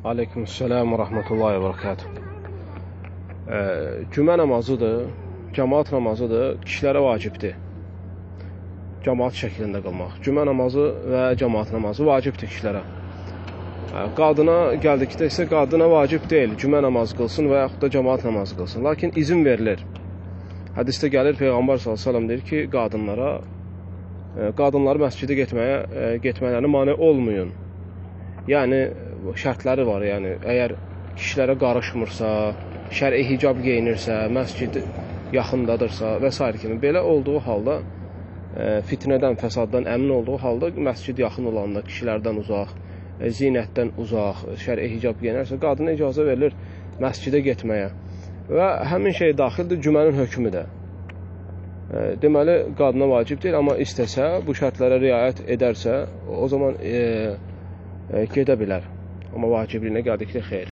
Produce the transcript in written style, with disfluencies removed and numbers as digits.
Aleykümselam və rəhmətullahi və bərəkatuhu. Cümə namazıdır, cəmaat namazıdır, kişilərə vacibdir. Cəmaat şəklində qılmaq. Cümə namazı və cəmaat namazı vacibdir kişilərə. Qadına gəldikdə isə qadına vacib deyil, cümə namazı qılsın və yaxud da cəmaat namazı qılsın. Lakin izin verilir. Hədisdə gəlir, Peyğəmbər s.ə.v deyir ki, qadınları məscidə getmələrinə mane olmayın. Yəni, şərtləri var, yəni, əgər kişilərə qarışmırsa, şər'i hicab geyinirsə, məscid yaxındadırsa və s. kimi, belə olduğu halda, fitnədən, fəsaddan əmin olduğu halda, məscid yaxın olanda, kişilərdən uzaq, zinətdən uzaq, şər'i hicab geyinərsə, qadına icazə verilir məscidə getməyə. Və həmin şey daxildir cümənin hökmü də. Deməli, qadına vacib deyil, amma istəsə, bu şərtlərə riayət edərsə, o zaman gedə bilər. Amma vacibliyinə gəldikdə xeyr.